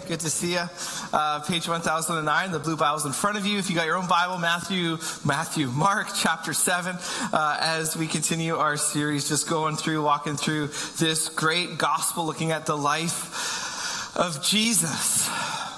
Good to see you. Page 1009, the blue Bible's in front of you. If you got your own Bible, Mark chapter 7, as we continue our series, just walking through this great gospel, looking at the life of Jesus.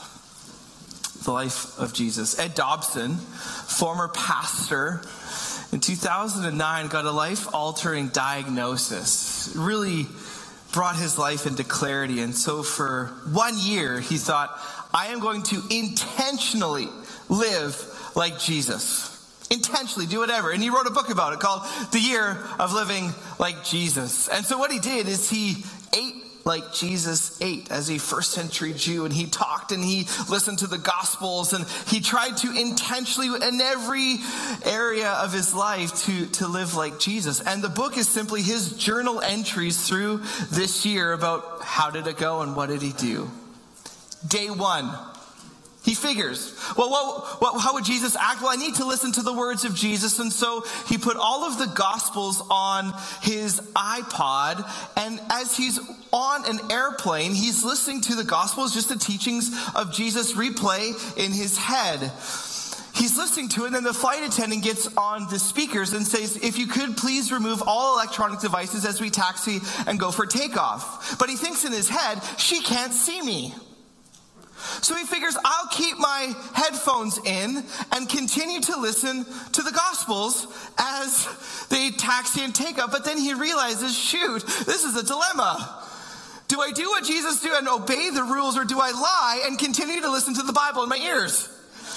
The life of Jesus. Ed Dobson, former pastor, in 2009 got a life-altering diagnosis. Really brought his life into clarity. And so for 1 year, he thought, I am going to intentionally live like Jesus. Intentionally do whatever. And he wrote a book about it called The Year of Living Like Jesus. And so what he did is he ate like Jesus ate as a first century Jew, and he talked and he listened to the Gospels, and he tried to intentionally in every area of his life to live like Jesus. And the book is simply his journal entries through this year about how did it go and what did he do. Day one. He figures, how would Jesus act? Well, I need to listen to the words of Jesus. And so he put all of the Gospels on his iPod. And as he's on an airplane, he's listening to the Gospels, just the teachings of Jesus replay in his head. He's listening to it, and then the flight attendant gets on the speakers and says, if you could please remove all electronic devices as we taxi and go for takeoff. But he thinks in his head, she can't see me. So he figures, I'll keep my headphones in and continue to listen to the Gospels as they taxi and take up. But then he realizes, shoot, this is a dilemma. Do I do what Jesus do and obey the rules, or do I lie and continue to listen to the Bible in my ears?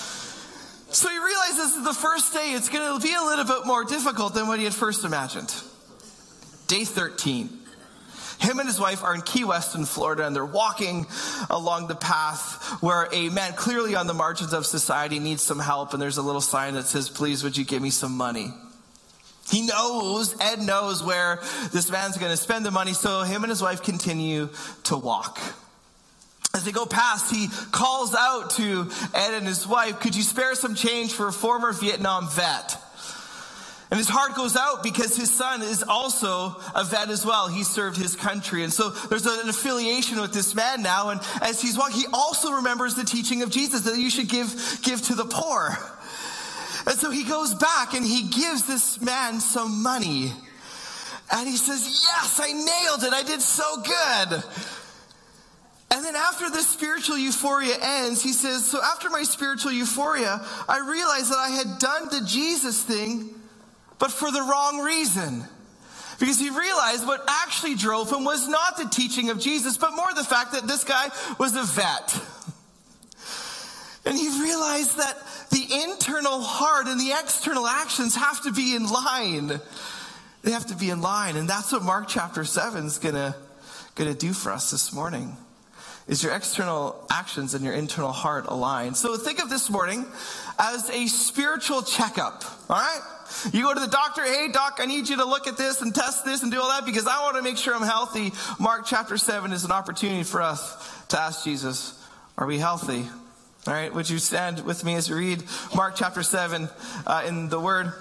So he realizes the first day it's going to be a little bit more difficult than what he had first imagined. Day 13. Him and his wife are in Key West in Florida, and they're walking along the path where a man clearly on the margins of society needs some help, and there's a little sign that says, please, would you give me some money? Ed knows where this man's going to spend the money, so him and his wife continue to walk. As they go past, he calls out to Ed and his wife, could you spare some change for a former Vietnam vet? And his heart goes out because his son is also a vet as well. He served his country. And so there's an affiliation with this man now. And as he's walking, he also remembers the teaching of Jesus that you should give to the poor. And so he goes back and he gives this man some money. And he says, yes, I nailed it. I did so good. And then after this spiritual euphoria ends, he says, so after my spiritual euphoria, I realized that I had done the Jesus thing, but for the wrong reason. Because he realized what actually drove him was not the teaching of Jesus, but more the fact that this guy was a vet. And he realized that the internal heart and the external actions have to be in line. They have to be in line. And that's what Mark chapter 7 is gonna do for us this morning. Is your external actions and your internal heart aligned? So think of this morning as a spiritual checkup, all right? You go to the doctor, hey doc, I need you to look at this and test this and do all that because I want to make sure I'm healthy. Mark chapter 7 is an opportunity for us to ask Jesus, are we healthy? All right, would you stand with me as we read Mark chapter 7 in the Word?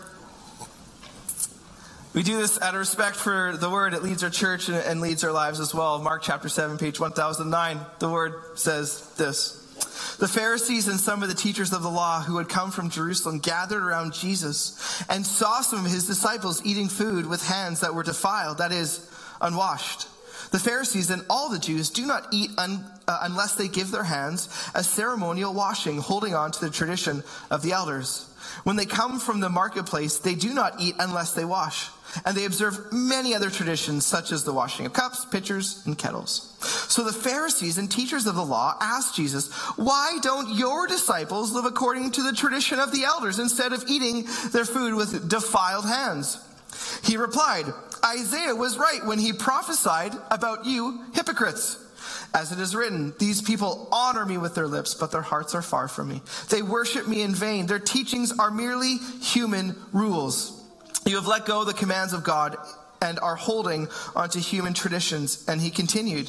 We do this out of respect for the Word. It leads our church and leads our lives as well. Mark chapter 7, page 1009, the Word says this. The Pharisees and some of the teachers of the law who had come from Jerusalem gathered around Jesus and saw some of his disciples eating food with hands that were defiled, that is, unwashed. The Pharisees and all the Jews do not eat unless they give their hands a ceremonial washing, holding on to the tradition of the elders. When they come from the marketplace, they do not eat unless they wash. And they observe many other traditions, such as the washing of cups, pitchers, and kettles. So the Pharisees and teachers of the law asked Jesus, why don't your disciples live according to the tradition of the elders instead of eating their food with defiled hands? He replied, Isaiah was right when he prophesied about you hypocrites. As it is written, these people honor me with their lips, but their hearts are far from me. They worship me in vain. Their teachings are merely human rules. You have let go of the commands of God and are holding onto human traditions. And he continued,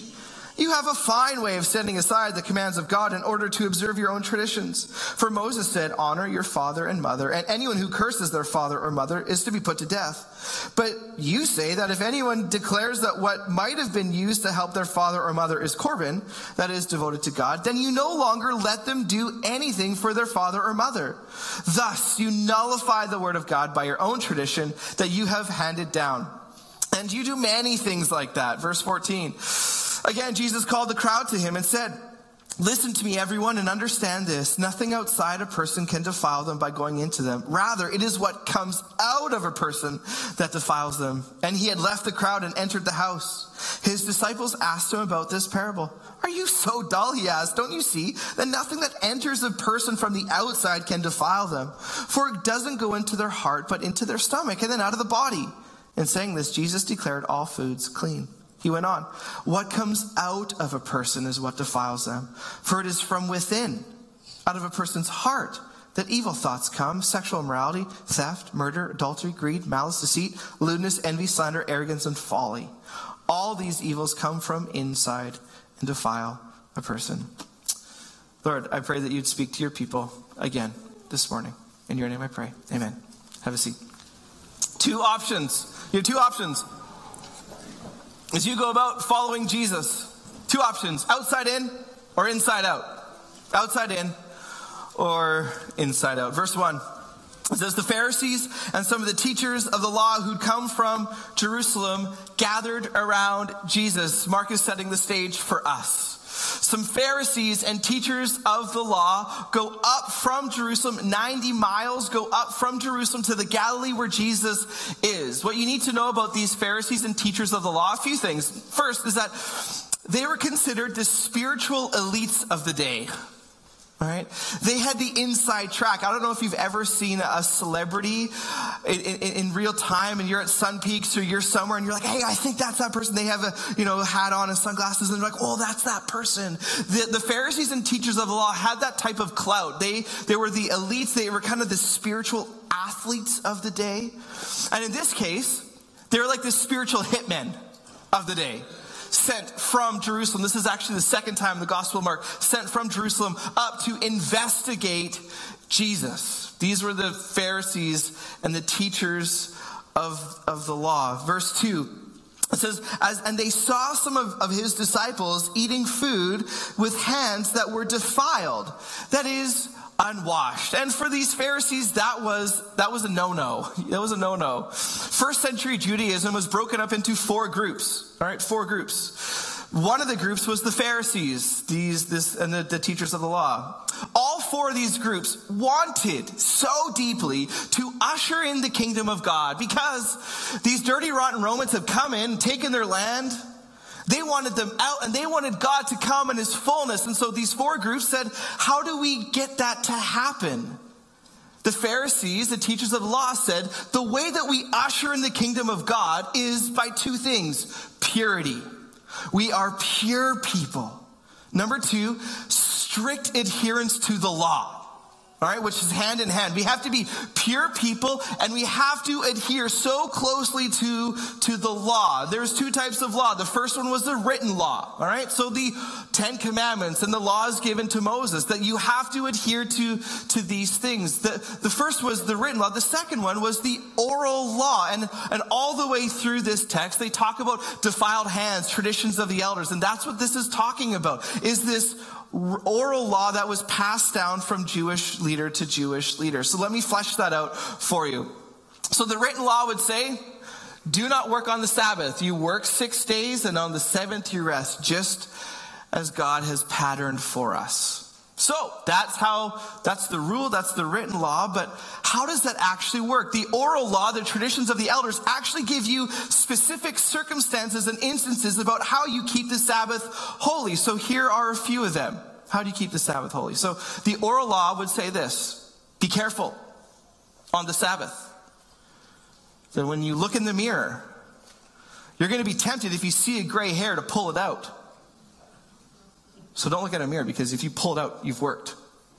You have a fine way of setting aside the commands of God in order to observe your own traditions. For Moses said, honor your father and mother, and anyone who curses their father or mother is to be put to death. But you say that if anyone declares that what might have been used to help their father or mother is korban, that is devoted to God, then you no longer let them do anything for their father or mother. Thus, you nullify the word of God by your own tradition that you have handed down. And you do many things like that. Verse 14. Again, Jesus called the crowd to him and said, listen to me, everyone, and understand this. Nothing outside a person can defile them by going into them. Rather, it is what comes out of a person that defiles them. And he had left the crowd and entered the house. His disciples asked him about this parable. Are you so dull, he asked. Don't you see that nothing that enters a person from the outside can defile them? For it doesn't go into their heart, but into their stomach and then out of the body. In saying this, Jesus declared all foods clean. He went on, what comes out of a person is what defiles them. For it is from within, out of a person's heart, that evil thoughts come, sexual immorality, theft, murder, adultery, greed, malice, deceit, lewdness, envy, slander, arrogance, and folly. All these evils come from inside and defile a person. Lord, I pray that you'd speak to your people again this morning. In your name I pray. Amen. Have a seat. Two options. You have two options. As you go about following Jesus, two options, outside in or inside out. Outside in or inside out. Verse 1, it says, the Pharisees and some of the teachers of the law who'd come from Jerusalem gathered around Jesus. Mark is setting the stage for us. Some Pharisees and teachers of the law go up from Jerusalem, 90 miles, go up from Jerusalem to the Galilee where Jesus is. What you need to know about these Pharisees and teachers of the law, a few things. First is that they were considered the spiritual elites of the day. All right. They had the inside track. I don't know if you've ever seen a celebrity in real time and you're at Sun Peaks or you're somewhere and you're like, hey, I think that's that person. They have a hat on and sunglasses and they're like, oh, that's that person. The Pharisees and teachers of the law had that type of clout. They were the elites. They were kind of the spiritual athletes of the day. And in this case, they were like the spiritual hitmen of the day. Sent from Jerusalem. This is actually the second time in the Gospel of Mark, sent from Jerusalem up to investigate Jesus. These were the Pharisees and the teachers of the law. Verse 2, it says, and they saw some of his disciples eating food with hands that were defiled. That is, unwashed. And for these Pharisees, that was a no-no. That was a no-no. First century Judaism was broken up into four groups. All right, four groups. One of the groups was the Pharisees, and the teachers of the law. All four of these groups wanted so deeply to usher in the kingdom of God because these dirty, rotten Romans have come in, taken their land. They wanted them out and they wanted God to come in his fullness. And so these four groups said, how do we get that to happen? The Pharisees, the teachers of the law, said, the way that we usher in the kingdom of God is by two things. Purity. We are pure people. Number two, strict adherence to the law. All right, which is hand in hand. We have to be pure people and we have to adhere so closely to the law. There's two types of law. The first one was the written law. All right, so the 10 Commandments and the laws given to Moses that you have to adhere to these things. The first was the written law. The second one was the oral law. And all the way through this text, they talk about defiled hands, traditions of the elders. And that's what this is talking about, is this oral law that was passed down from Jewish leader to Jewish leader. So let me flesh that out for you. So the written law would say, do not work on the Sabbath. You work 6 days and on the seventh you rest, just as God has patterned for us. So that's the rule, that's the written law, but how does that actually work? The oral law, the traditions of the elders actually give you specific circumstances and instances about how you keep the Sabbath holy. So here are a few of them. How do you keep the Sabbath holy? So the oral law would say this: be careful on the Sabbath. So when you look in the mirror, you're going to be tempted if you see a gray hair to pull it out. So don't look at a mirror, because if you pull it out, you've worked.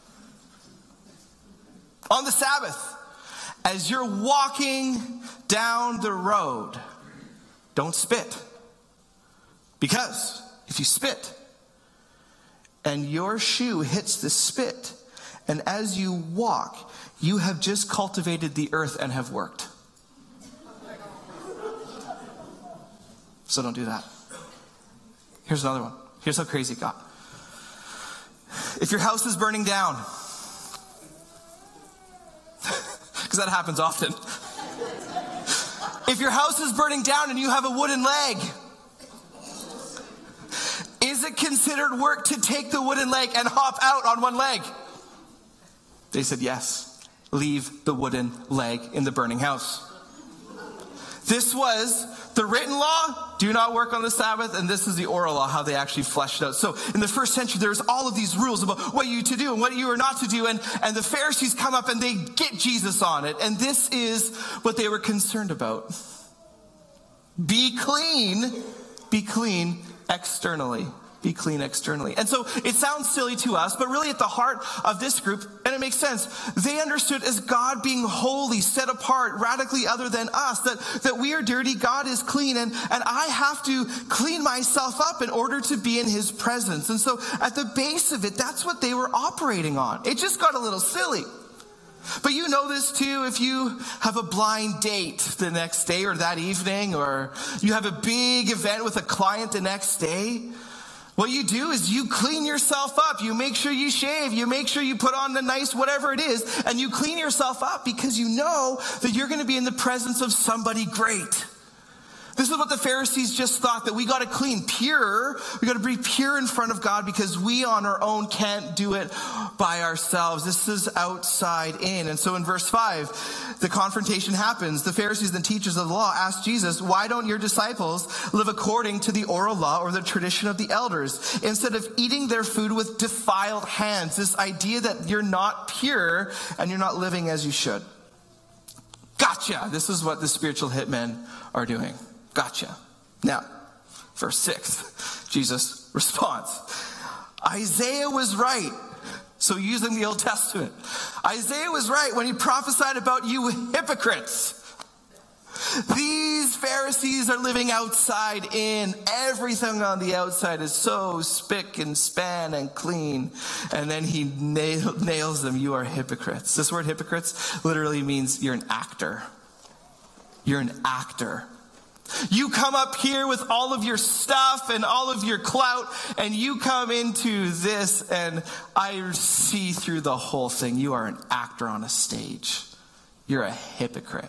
On the Sabbath, as you're walking down the road, don't spit. Because if you spit, and your shoe hits the spit, and as you walk, you have just cultivated the earth and have worked. So don't do that. Here's another one. Here's how crazy it got. If your house is burning down, because that happens often. If your house is burning down and you have a wooden leg, is it considered work to take the wooden leg and hop out on one leg? They said yes. Leave the wooden leg in the burning house. This was the written law, do not work on the Sabbath, and this is the oral law, how they actually fleshed it out. So in the first century, there's all of these rules about what you to do and what you are not to do, and the Pharisees come up and they get Jesus on it, and this is what they were concerned about. Be clean externally. Be clean externally. And so it sounds silly to us, but really at the heart of this group, and it makes sense, they understood as God being holy, set apart, radically other than us, that we are dirty, God is clean, and I have to clean myself up in order to be in his presence. And so at the base of it, that's what they were operating on. It just got a little silly. But you know this too, if you have a blind date the next day or that evening, or you have a big event with a client the next day, what you do is you clean yourself up. You make sure you shave. You make sure you put on the nice whatever it is, and you clean yourself up because you know that you're going to be in the presence of somebody great. This is what the Pharisees just thought, that we got to clean pure. We got to be pure in front of God because we on our own can't do it by ourselves. This is outside in. And so in verse 5, the confrontation happens. The Pharisees and teachers of the law asked Jesus, why don't your disciples live according to the oral law or the tradition of the elders instead of eating their food with defiled hands? This idea that you're not pure and you're not living as you should. Gotcha. This is what the spiritual hitmen are doing. Gotcha. Now, verse 6, Jesus responds. Isaiah was right. So using the Old Testament, Isaiah was right when he prophesied about you hypocrites. These Pharisees are living outside in. Everything on the outside is so spick and span and clean. And then he nails them. You are hypocrites. This word hypocrites literally means you're an actor. You're an actor. You come up here with all of your stuff and all of your clout, and you come into this, and I see through the whole thing. You are an actor on a stage. You're a hypocrite.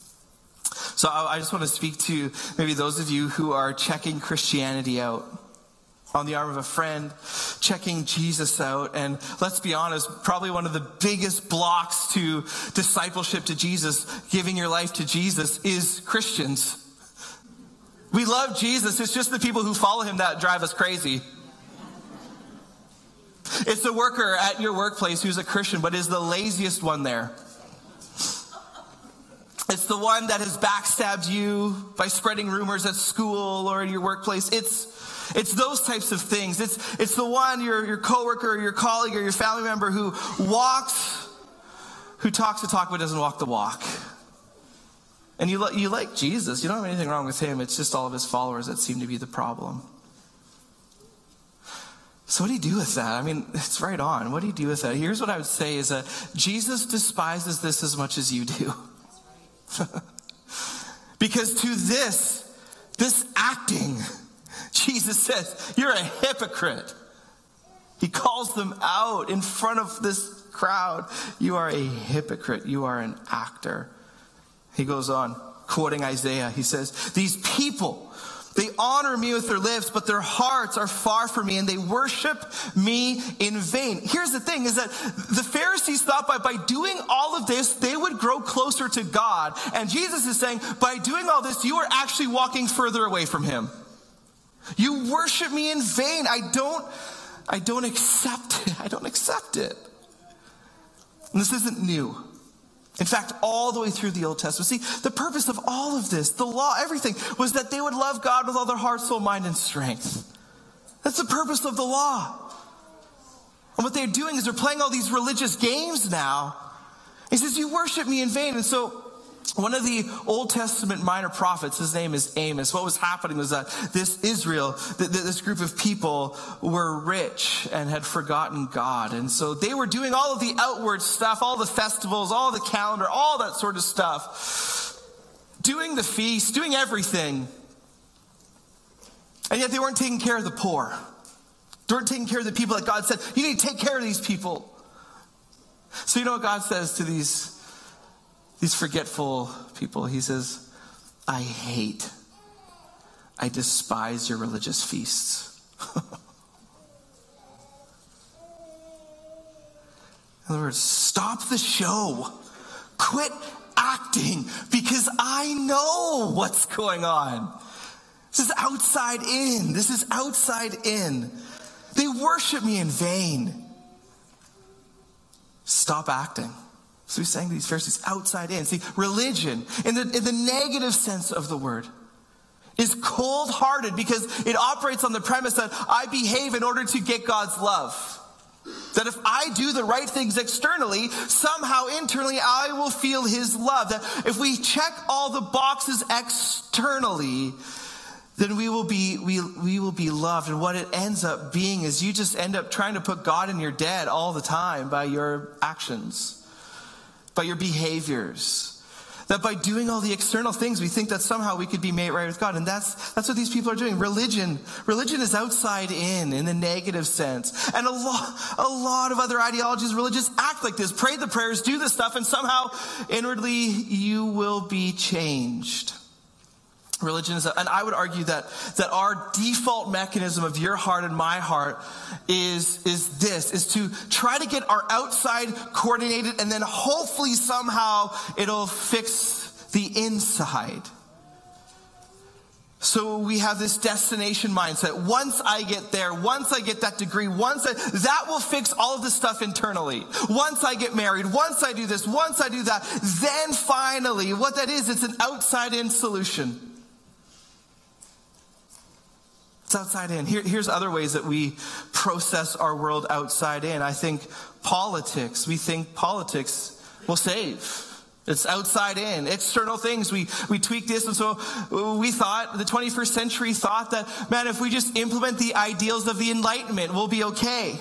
So I just want to speak to maybe those of you who are checking Christianity out on the arm of a friend, checking Jesus out. And let's be honest, probably one of the biggest blocks to discipleship to Jesus, giving your life to Jesus, is Christians. We love Jesus. It's just the people who follow him that drive us crazy. It's the worker at your workplace who's a Christian, but is the laziest one there. It's the one that has backstabbed you by spreading rumors at school or in your workplace. It's those types of things. It's the one, your coworker or your colleague or your family member who talks the talk but doesn't walk the walk. And you like Jesus. You don't have anything wrong with him. It's just all of his followers that seem to be the problem. So what do you do with that? I mean, it's right on. What do you do with that? Here's what I would say is that Jesus despises this as much as you do. Because to this acting, Jesus says, you're a hypocrite. He calls them out in front of this crowd. You are a hypocrite. You are an actor. He goes on, quoting Isaiah. He says, these people, they honor me with their lips, but their hearts are far from me, and they worship me in vain. Here's the thing, is that the Pharisees thought by doing all of this, they would grow closer to God. And Jesus is saying, by doing all this, you are actually walking further away from him. You worship me in vain. I don't accept it. I don't accept it. And this isn't new. In fact, all the way through the Old Testament. See, the purpose of all of this, the law, everything, was that they would love God with all their heart, soul, mind, and strength. That's the purpose of the law. And what they're doing is they're playing all these religious games now. He says, you worship me in vain. And so One of the Old Testament minor prophets, his name is Amos. What was happening was that this Israel, this group of people were rich and had forgotten God. And so they were doing all of the outward stuff, all the festivals, all the calendar, all that sort of stuff. Doing the feast, doing everything. And yet they weren't taking care of the poor. They weren't taking care of the people that God said, you need to take care of these people. So you know what God says to these forgetful people? He says, I despise your religious feasts. In other words, stop the show. Quit acting, because I know what's going on. This is outside in. This is outside in. They worship me in vain. Stop acting. So he's saying to these Pharisees, outside in. See, religion, in the negative sense of the word, is cold-hearted because it operates on the premise that I behave in order to get God's love. That if I do the right things externally, somehow internally I will feel his love. That if we check all the boxes externally, then we will be loved. And what it ends up being is you just end up trying to put God in your debt all the time by your actions, by your behaviors. That by doing all the external things, we think that somehow we could be made right with God. And that's what these people are doing. Religion is outside in the negative sense. And a lot of other ideologies, religious act like this. Pray the prayers, do the stuff, and somehow inwardly you will be changed. Religion is, and I would argue that our default mechanism of your heart and my heart is to try to get our outside coordinated, and then hopefully somehow it'll fix the inside. So we have this destination mindset. Once I get there, once I get that degree, that will fix all of this stuff internally. Once I get married, once I do this, once I do that, then finally, what that is, it's an outside-in solution. It's outside in. Here's other ways that we process our world outside in. I think politics. We think politics will save. It's outside in. External things. We tweak this. And so we thought, the 21st century thought that, man, if we just implement the ideals of the Enlightenment, we'll be okay.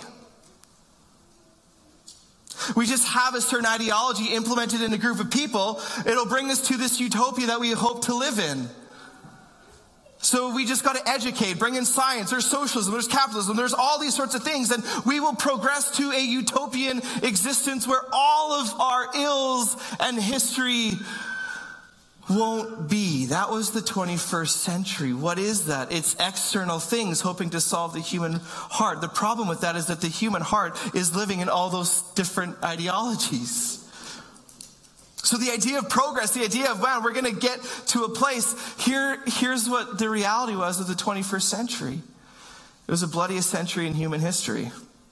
We just have a certain ideology implemented in a group of people. It'll bring us to this utopia that we hope to live in. So we just got to educate, bring in science, there's socialism, there's capitalism, there's all these sorts of things, and we will progress to a utopian existence where all of our ills and history won't be. That was the 21st century. What is that? It's external things hoping to solve the human heart. The problem with that is that the human heart is living in all those different ideologies. So the idea of progress, the idea of, wow, we're going to get to a place. Here's what the reality was of the 21st century. It was the bloodiest century in human history.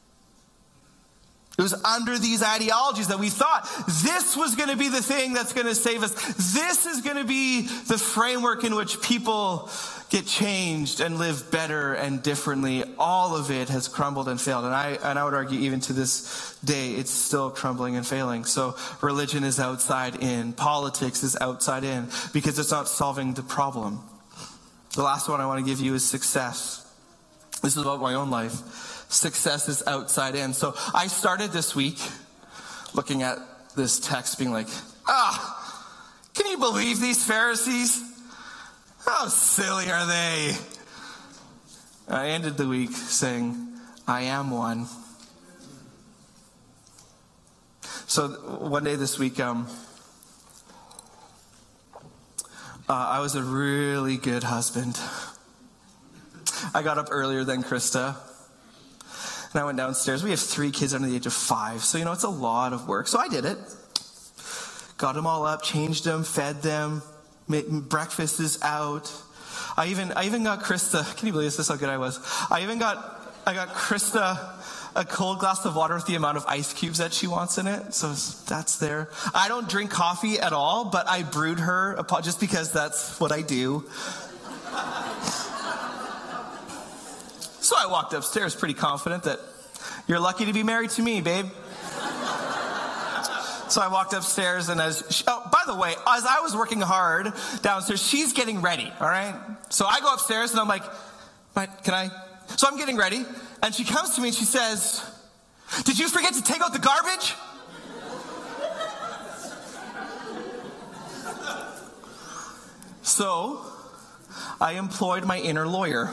It was under these ideologies that we thought this was going to be the thing that's going to save us. This is going to be the framework in which people get changed and live better and differently. All of it has crumbled and failed. And I would argue even to this day, it's still crumbling and failing. So religion is outside in. Politics is outside in because it's not solving the problem. The last one I want to give you is success. This is about my own life. Success is outside in. So I started this week looking at this text being like, can you believe these Pharisees? How silly are they? I ended the week saying, I am one. So one day this week, I was a really good husband. I got up earlier than Krista. And I went downstairs. We have 3 kids under the age of 5. So, it's a lot of work. So I did it. Got them all up, changed them, fed them. Breakfast is out. I even got Krista. Can you believe this? This is how good I was. I got Krista a cold glass of water with the amount of ice cubes that she wants in it. So that's there. I don't drink coffee at all, but I brewed her just because that's what I do. So I walked upstairs pretty confident that you're lucky to be married to me, babe. So I walked upstairs, and by the way, as I was working hard downstairs, she's getting ready, all right? So I go upstairs, and I'm like, So I'm getting ready, and she comes to me, and she says, "Did you forget to take out the garbage?" So I employed my inner lawyer,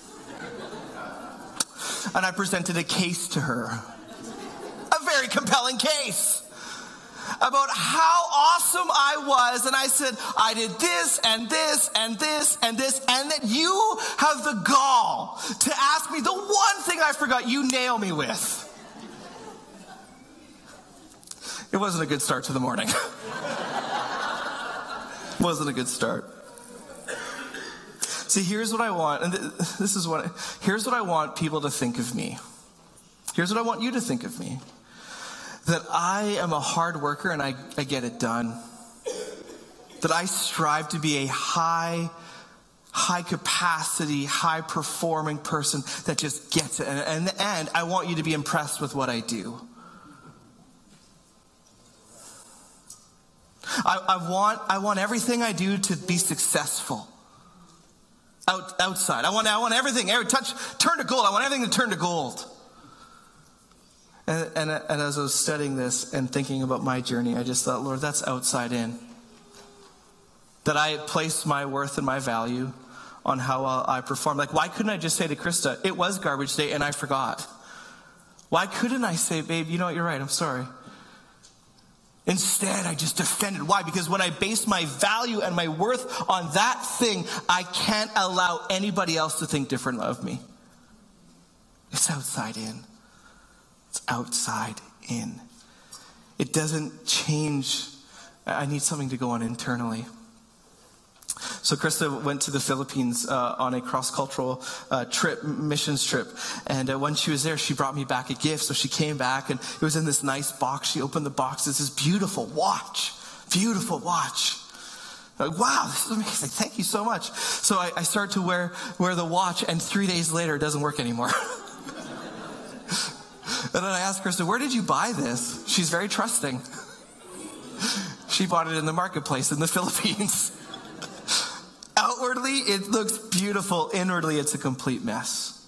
and I presented a case to her. A very compelling case about how awesome I was. And I said, I did this and this and this and this, and that you have the gall to ask me the one thing I forgot, you nail me with. It wasn't a good start to the morning. Wasn't a good start. See, here's what I want, and here's what I want people to think of me. Here's what I want you to think of me. That I am a hard worker and I get it done. That I strive to be a high capacity, high performing person that just gets it. And I want you to be impressed with what I do. I want everything I do to be successful. Outside. I want everything, turn to gold. I want everything to turn to gold. And as I was studying this and thinking about my journey, I just thought, Lord, that's outside in. That I place my worth and my value on how I perform. Like, why couldn't I just say to Krista, it was garbage day and I forgot? Why couldn't I say, babe, you know what, you're right, I'm sorry. Instead, I just defended. Why? Because when I base my value and my worth on that thing, I can't allow anybody else to think different of me. It's outside in. It's outside in. It doesn't change. I need something to go on internally. So Krista went to the Philippines on a cross-cultural missions trip. And when she was there, she brought me back a gift. So she came back, and it was in this nice box. She opened the box. It's this beautiful watch. Beautiful watch. Like, wow, this is amazing. Thank you so much. So I started to wear the watch, and 3 days later, it doesn't work anymore. And then I asked Krista, where did you buy this? She's very trusting. She bought it in the marketplace in the Philippines. Outwardly, it looks beautiful. Inwardly, it's a complete mess.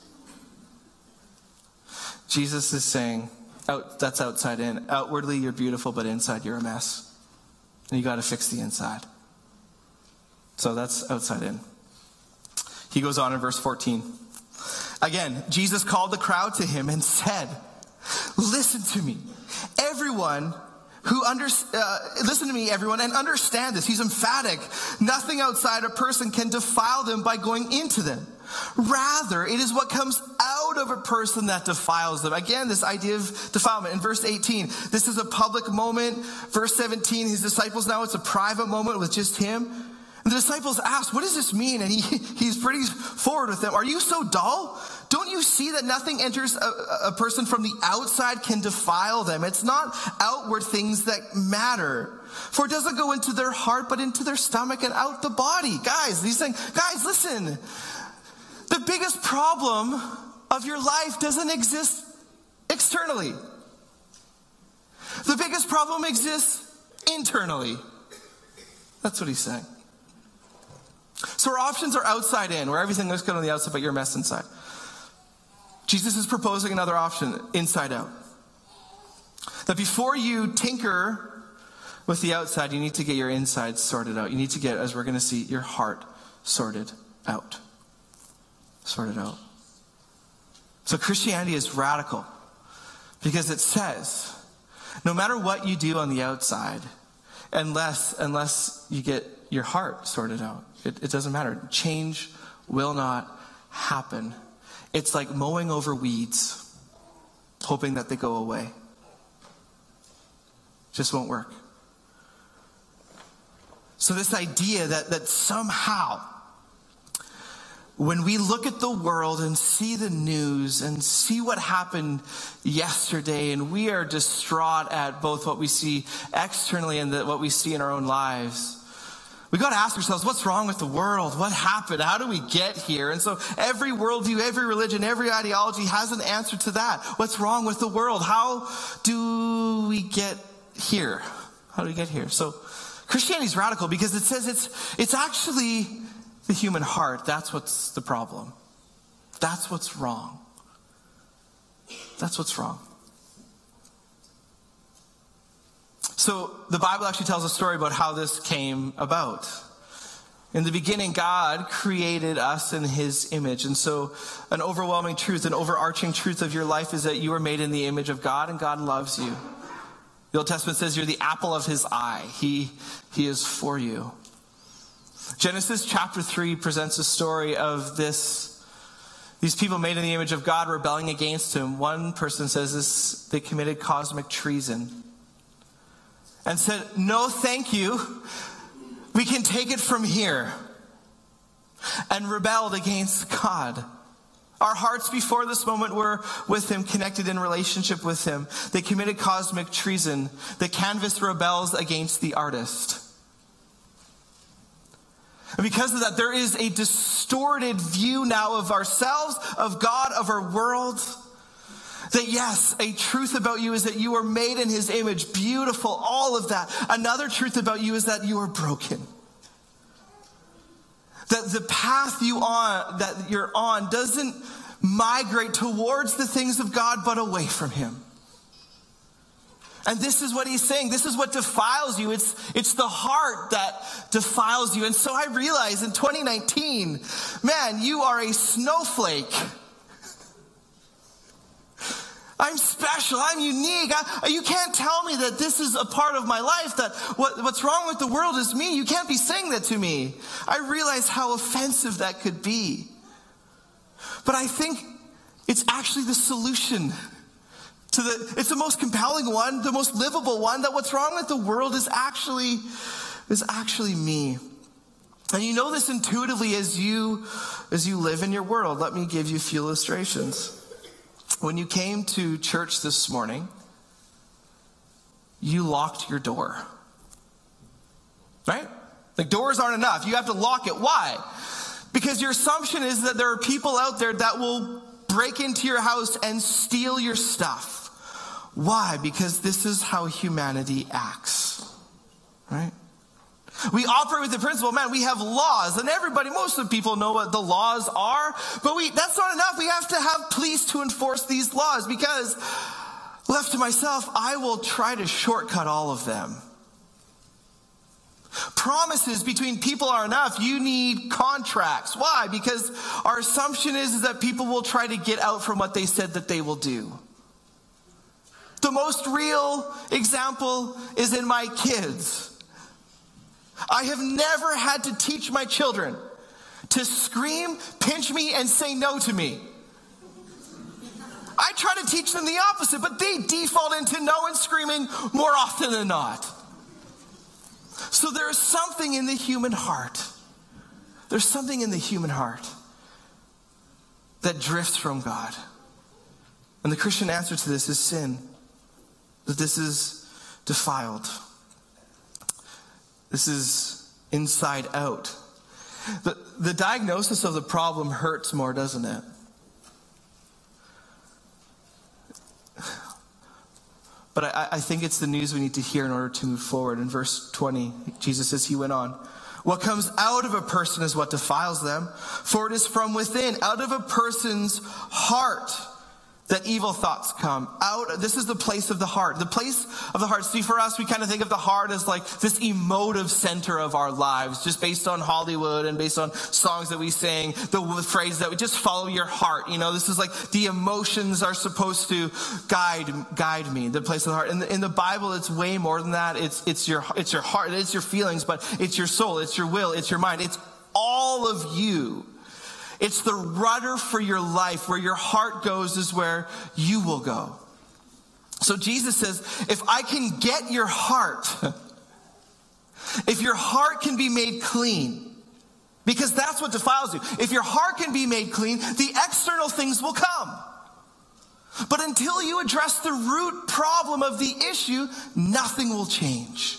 Jesus is saying, that's outside in. Outwardly, you're beautiful, but inside, you're a mess. And you got to fix the inside. So that's outside in. He goes on in verse 14. Again, Jesus called the crowd to him and said, listen to me, everyone, listen to me, everyone, and understand this. He's emphatic. Nothing outside a person can defile them by going into them. Rather, it is what comes out of a person that defiles them. Again, this idea of defilement. In verse 18, this is a public moment. Verse 17, his disciples, now it's a private moment with just him. And the disciples ask, what does this mean? And he's pretty forward with them. Are you so dull? Don't you see that nothing enters a person from the outside can defile them? It's not outward things that matter. For it doesn't go into their heart, but into their stomach and out the body. Guys, he's saying, guys, listen. The biggest problem of your life doesn't exist externally. The biggest problem exists internally. That's what he's saying. So our options are outside in, where everything looks good on the outside, but you're a mess inside. Jesus is proposing another option, inside out. That before you tinker with the outside, you need to get your inside sorted out. You need to get, as we're going to see, your heart sorted out. Sorted out. So Christianity is radical because it says, no matter what you do on the outside, unless you get your heart sorted out, it doesn't matter. Change will not happen. It's like mowing over weeds, hoping that they go away. Just won't work. So this idea that somehow, when we look at the world and see the news and see what happened yesterday, and we are distraught at both what we see externally and what we see in our own lives, we got to ask ourselves, what's wrong with the world? What happened? How do we get here? And so every worldview, every religion, every ideology has an answer to that. What's wrong with the world? How do we get here? How do we get here? So Christianity is radical because it says it's actually the human heart. That's what's the problem. That's what's wrong. That's what's wrong. So the Bible actually tells a story about how this came about. In the beginning, God created us in his image. And so an overwhelming truth, an overarching truth of your life is that you are made in the image of God and God loves you. The Old Testament says you're the apple of his eye. He is for you. Genesis chapter 3 presents a story of these people made in the image of God rebelling against him. One person says this, they committed cosmic treason and said, no, thank you. We can take it from here. And rebelled against God. Our hearts before this moment were with him, connected in relationship with him. They committed cosmic treason. The canvas rebels against the artist. And because of that, there is a distorted view now of ourselves, of God, of our world. That yes, a truth about you is that you are made in his image. Beautiful, all of that. Another truth about you is that you are broken. That the path that you're on doesn't migrate towards the things of God, but away from him. And this is what he's saying. This is what defiles you. It's the heart that defiles you. And so I realize in 2019, man, you are a snowflake. I'm special. I'm unique. You can't tell me that this is a part of my life, that what's wrong with the world is me. You can't be saying that to me. I realize how offensive that could be. But I think it's actually the solution it's the most compelling one, the most livable one, that what's wrong with the world is actually me. And you know this intuitively as you live in your world. Let me give you a few illustrations. When you came to church this morning, you locked your door. Right? Like, doors aren't enough. You have to lock it. Why? Because your assumption is that there are people out there that will break into your house and steal your stuff. Why? Because this is how humanity acts. Right? We operate with the principle, man, we have laws, and most of the people know what the laws are, but that's not enough. We have to have police to enforce these laws, because left to myself, I will try to shortcut all of them. Promises between people are enough. You need contracts. Why? Because our assumption is that people will try to get out from what they said that they will do. The most real example is in my kids. I have never had to teach my children to scream, pinch me, and say no to me. I try to teach them the opposite, but they default into no and screaming more often than not. So there is something in the human heart. There's something in the human heart that drifts from God. And the Christian answer to this is sin. That this is defiled. This is inside out. The diagnosis of the problem hurts more, doesn't it? But I think it's the news we need to hear in order to move forward. In verse 20, Jesus says, he went on, what comes out of a person is what defiles them, for it is from within, out of a person's heart, that evil thoughts come out. This is the place of the heart. The place of the heart. See, for us, we kind of think of the heart as like this emotive center of our lives, just based on Hollywood and based on songs that we sing, the phrase that we just follow your heart. You know, this is like the emotions are supposed to guide me, the place of the heart. In the Bible, it's way more than that. It's your heart, it's your feelings, but it's your soul, it's your will, it's your mind. It's all of you. It's the rudder for your life. Where your heart goes is where you will go. So Jesus says, if I can get your heart, if your heart can be made clean, because that's what defiles you. If your heart can be made clean, the external things will come. But until you address the root problem of the issue, nothing will change.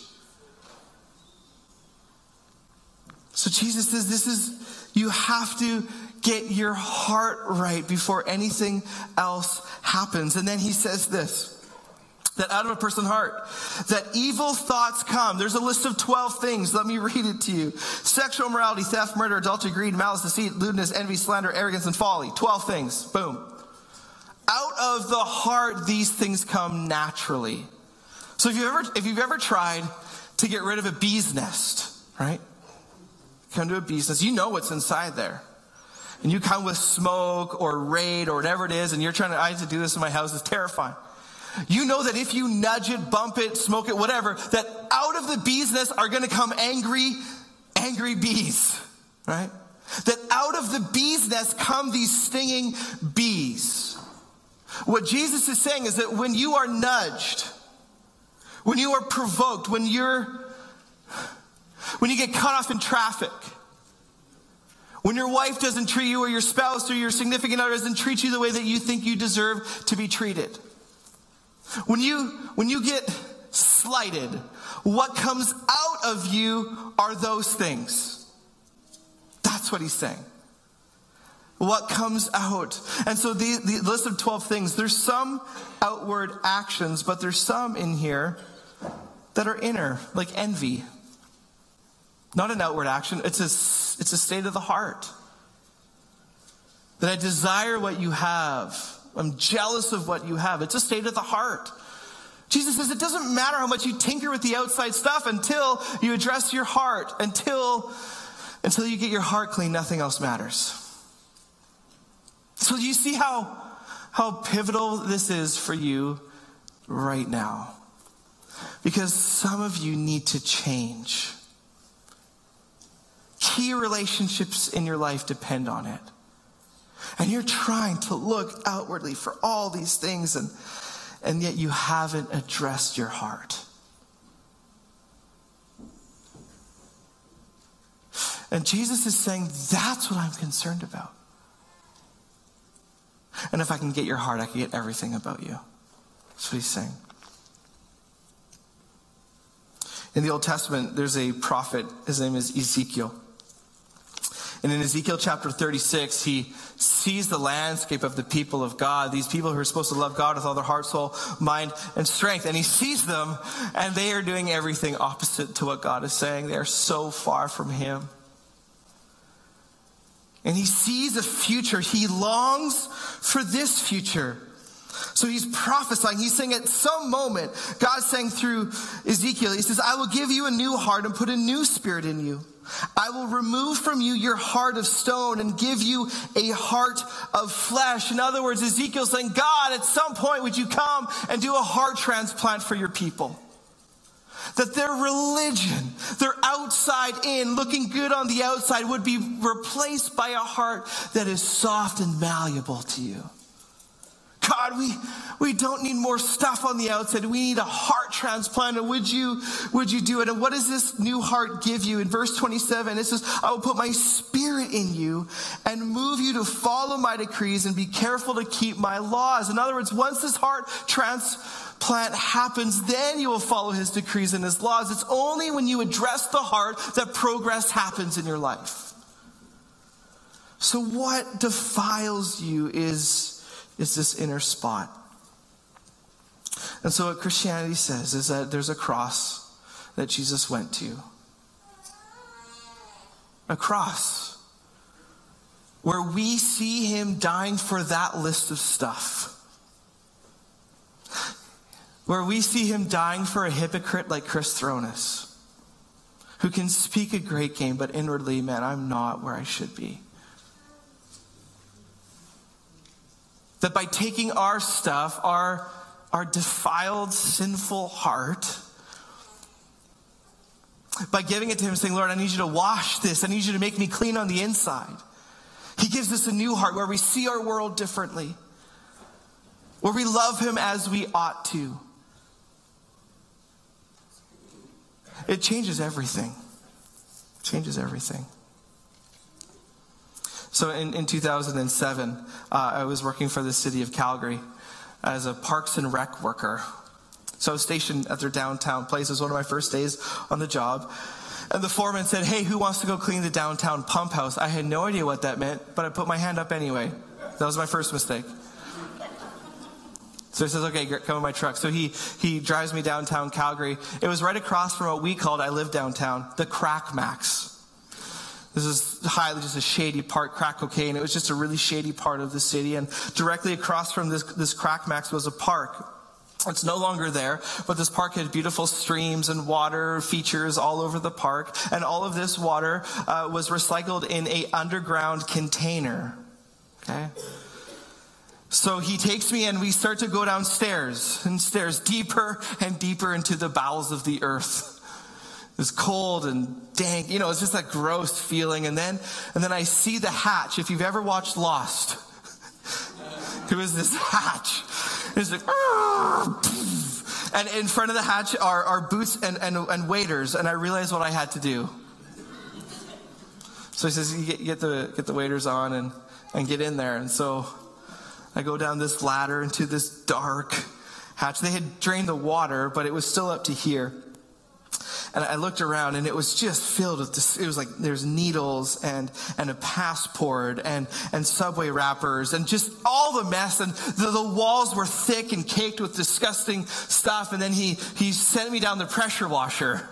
So Jesus says, you have to get your heart right before anything else happens. And then he says this, That out of a person's heart, that evil thoughts come. There's a list of 12 things. Let me read it to you. Sexual immorality, theft, murder, adultery, greed, malice, deceit, lewdness, envy, slander, arrogance, and folly. 12 things. Boom. Out of the heart, these things come naturally. So if you've ever tried to get rid of a bee's nest, right? Come to a bee's nest, you know what's inside there. And you come with smoke or raid or whatever it is, and you're trying to, I had to do this in my house, it's terrifying. You know that if you nudge it, bump it, smoke it, whatever, that out of the bee's nest are going to come angry bees, right? That out of the bee's nest come these stinging bees. What Jesus is saying is that when you are nudged, when you are provoked, when you get cut off in traffic, when your wife doesn't treat you, or your spouse or your significant other doesn't treat you the way that you think you deserve to be treated, when you get slighted, what comes out of you are those things. That's what he's saying. What comes out. And so the list of 12 things, there's some outward actions, but there's some in here that are inner, like envy. Not an outward action, it's a state of the heart. That I desire what you have. I'm jealous of what you have. It's a state of the heart. Jesus says it doesn't matter how much you tinker with the outside stuff until you address your heart. Until you get your heart clean, nothing else matters. So you see how pivotal this is for you right now. Because some of you need to change. Key relationships in your life depend on it. And you're trying to look outwardly for all these things, and yet you haven't addressed your heart. And Jesus is saying, that's what I'm concerned about. And if I can get your heart, I can get everything about you. That's what he's saying. In the Old Testament, there's a prophet. His name is Ezekiel. And in Ezekiel chapter 36, he sees the landscape of the people of God, these people who are supposed to love God with all their heart, soul, mind, and strength. And he sees them, and they are doing everything opposite to what God is saying. They are so far from him. And he sees a future. He longs for this future. So he's prophesying. He's saying at some moment, God's saying through Ezekiel, he says, I will give you a new heart and put a new spirit in you. I will remove from you your heart of stone and give you a heart of flesh. In other words, Ezekiel's saying, God, at some point would you come and do a heart transplant for your people? That their religion, their outside in, looking good on the outside, would be replaced by a heart that is soft and malleable to you. God, we don't need more stuff on the outside. We need a heart transplant. And would you do it? And what does this new heart give you? In verse 27, it says, I will put my spirit in you and move you to follow my decrees and be careful to keep my laws. In other words, once this heart transplant happens, then you will follow his decrees and his laws. It's only when you address the heart that progress happens in your life. So what defiles you is this inner spot. And so what Christianity says is that there's a cross that Jesus went to. A cross where we see him dying for that list of stuff. Where we see him dying for a hypocrite like Chris Thronis, who can speak a great game, but inwardly, man, I'm not where I should be. That by taking our stuff, our defiled, sinful heart, by giving it to him, saying, Lord, I need you to wash this. I need you to make me clean on the inside. He gives us a new heart where we see our world differently, where we love him as we ought to. It changes everything. It changes everything. So in 2007, I was working for the city of Calgary as a Parks and Rec worker. So I was stationed at their downtown place. It was one of my first days on the job. And the foreman said, hey, who wants to go clean the downtown pump house? I had no idea what that meant, but I put my hand up anyway. That was my first mistake. So he says, okay, come in my truck. So he drives me downtown Calgary. It was right across from what we called, I live downtown, the Crack Max. This is highly just a shady part, crack cocaine. It was just a really shady part of the city. And directly across from this Crack Max was a park. It's no longer there, but this park had beautiful streams and water features all over the park. And all of this water was recycled in a underground container. Okay? So he takes me and we start to go downstairs and stairs deeper and deeper into the bowels of the earth. It's cold and dank, it's just that gross feeling. And then I see the hatch. If you've ever watched Lost, there was this hatch. It's like, and in front of the hatch are boots and waiters. And I realized what I had to do. So he says, you get the waiters on and get in there. And so I go down this ladder into this dark hatch. They had drained the water, but it was still up to here. And I looked around and it was just filled with this. It was like there's needles and a passport and Subway wrappers and just all the mess. And the walls were thick and caked with disgusting stuff. And then he sent me down the pressure washer.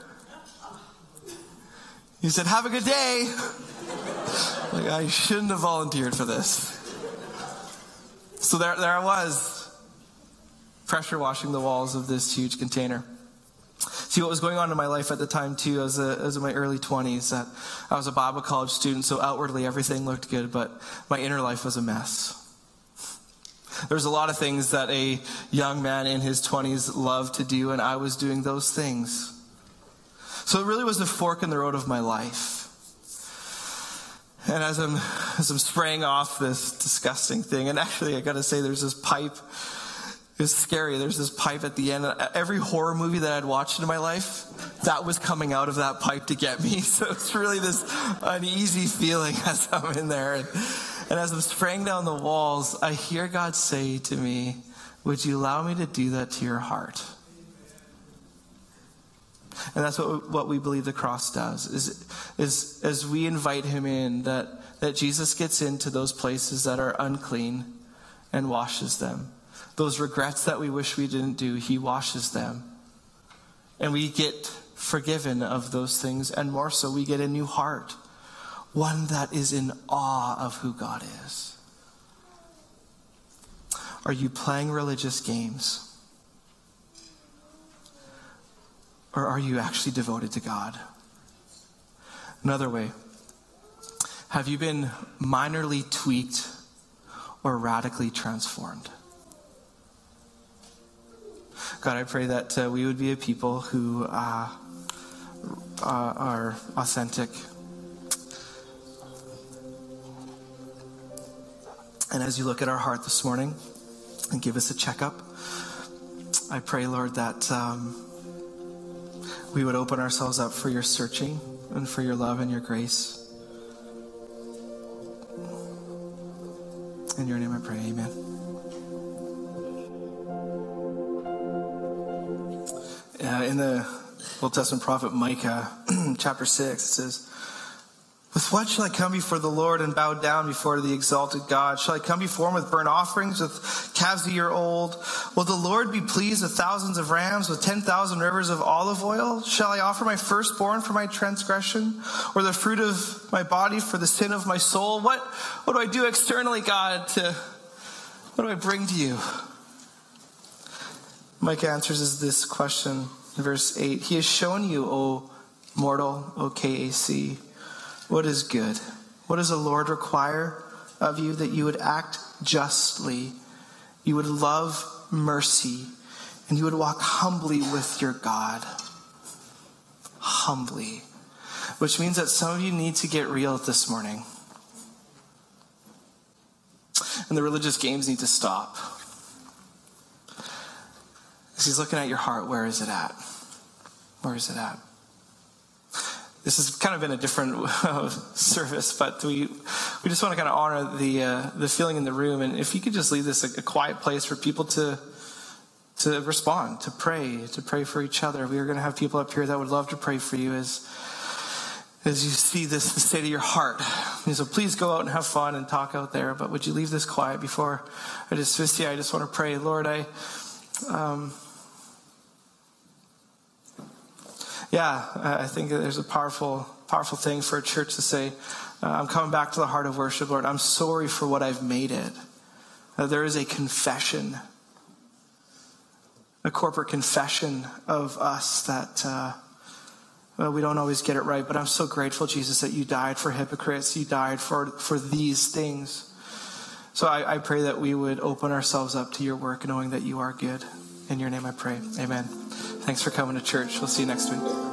He said, have a good day. Like, I shouldn't have volunteered for this. So there I was, pressure washing the walls of this huge container. See, what was going on in my life at the time, too, as in my early 20s, that I was a Bible college student, so outwardly everything looked good, but my inner life was a mess. There's a lot of things that a young man in his 20s loved to do, and I was doing those things. So it really was the fork in the road of my life. And as I'm spraying off this disgusting thing, and actually I got to say there's this pipe. It's scary. There's this pipe at the end. Every horror movie that I'd watched in my life, that was coming out of that pipe to get me. So it's really this uneasy feeling as I'm in there. And as I'm spraying down the walls, I hear God say to me, would you allow me to do that to your heart? And that's what we believe the cross does, is as we invite him in, that Jesus gets into those places that are unclean and washes them. Those regrets that we wish we didn't do, he washes them. And we get forgiven of those things, and more so, we get a new heart. One that is in awe of who God is. Are you playing religious games? Or are you actually devoted to God? Another way, have you been minorly tweaked or radically transformed? God, I pray that we would be a people who are authentic. And as you look at our heart this morning and give us a checkup, I pray, Lord, that we would open ourselves up for your searching and for your love and your grace. In your name I pray, amen. In the Old Testament prophet Micah, chapter 6, it says, with what shall I come before the Lord and bow down before the exalted God? Shall I come before him with burnt offerings, with calves a year old? Will the Lord be pleased with thousands of rams, with 10,000 rivers of olive oil? Shall I offer my firstborn for my transgression, or the fruit of my body for the sin of my soul? What do I do externally, God? What do I bring to you? Micah answers this question in verse 8. He has shown you, O mortal, O KAC, what is good? What does the Lord require of you? That you would act justly, you would love mercy, and you would walk humbly with your God. Humbly. Which means that some of you need to get real this morning. And the religious games need to stop. As he's looking at your heart, where is it at? Where is it at? This has kind of been a different service, but we just want to kind of honor the feeling in the room. And if you could just leave this a quiet place for people to respond, to pray for each other. We are going to have people up here that would love to pray for you as as you see the state of your heart. And so please go out and have fun and talk out there, but would you leave this quiet before I dismiss you? I just want to pray. Lord, I think that there's a powerful thing for a church to say, I'm coming back to the heart of worship, Lord. I'm sorry for what I've made it. There is a confession, a corporate confession of us that we don't always get it right, but I'm so grateful, Jesus, that you died for hypocrites. You died for these things. So I pray that we would open ourselves up to your work, knowing that you are good. In your name I pray. Amen. Thanks for coming to church. We'll see you next week.